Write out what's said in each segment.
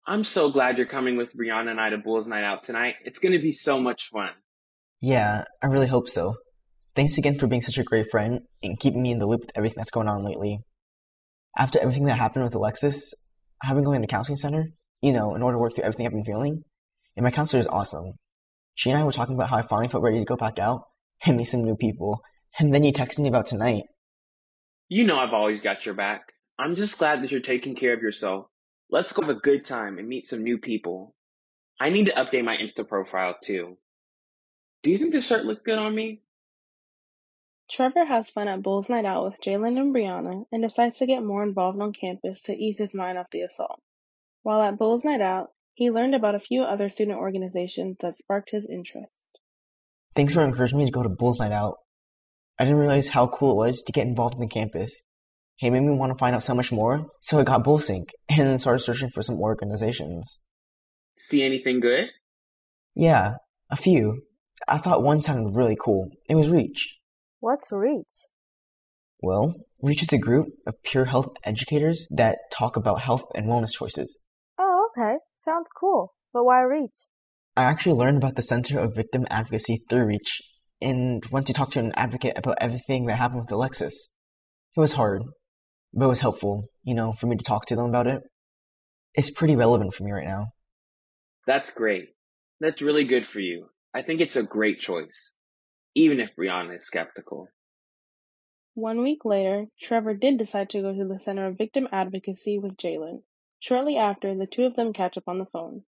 I'm so glad you're coming with Brianna and I to Bulls Night Out tonight. It's going to be so much fun. Yeah, I really hope so. Thanks again for being such a great friend and keeping me in the loop with everything that's going on lately. After everything that happened with Alexis, I've been going to the counseling center, in order to work through everything I've been feeling. And my counselor is awesome. She and I were talking about how I finally felt ready to go back out and meet some new people. And then you texted me about tonight. You know I've always got your back. I'm just glad that you're taking care of yourself. Let's go have a good time and meet some new people. I need to update my Insta profile too. Do you think this shirt looks good on me? Trevor has fun at Bulls Night Out with Jalen and Brianna and decides to get more involved on campus to ease his mind off the assault. While at Bulls Night Out, he learned about a few other student organizations that sparked his interest. Thanks for encouraging me to go to Bulls Night Out. I didn't realize how cool it was to get involved in the campus. It made me want to find out so much more, so I got Bullsync and then started searching for some organizations. See anything good? Yeah, a few. I thought one sounded really cool. It was Reach. What's Reach? Well, Reach is a group of pure health educators that talk about health and wellness choices. Oh, okay. Sounds cool. But why Reach? I actually learned about the Center of Victim Advocacy through Reach and went to talk to an advocate about everything that happened with Alexis. It was hard, but it was helpful, for me to talk to them about it. It's pretty relevant for me right now. That's great. That's really good for you. I think it's a great choice, even if Brianna is skeptical. 1 week later, Trevor did decide to go to the Center of Victim Advocacy with Jalen. Shortly after, the two of them catch up on the phone.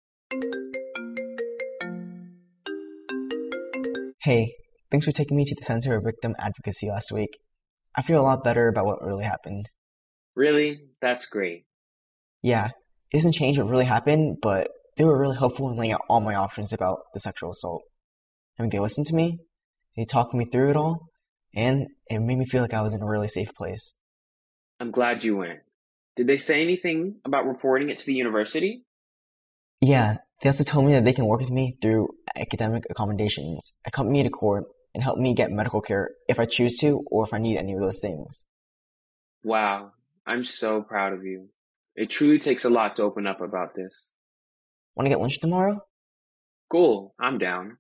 Hey, thanks for taking me to the Center of Victim Advocacy last week. I feel a lot better about what really happened. Really? That's great. Yeah, it doesn't change what really happened, but they were really helpful in laying out all my options about the sexual assault. I mean, they listened to me, they talked me through it all, and it made me feel like I was in a really safe place. I'm glad you went. Did they say anything about reporting it to the university? Yeah, they also told me that they can work with me through academic accommodations, accompany me to court, and help me get medical care if I choose to or if I need any of those things. Wow, I'm so proud of you. It truly takes a lot to open up about this. Want to get lunch tomorrow? Cool, I'm down.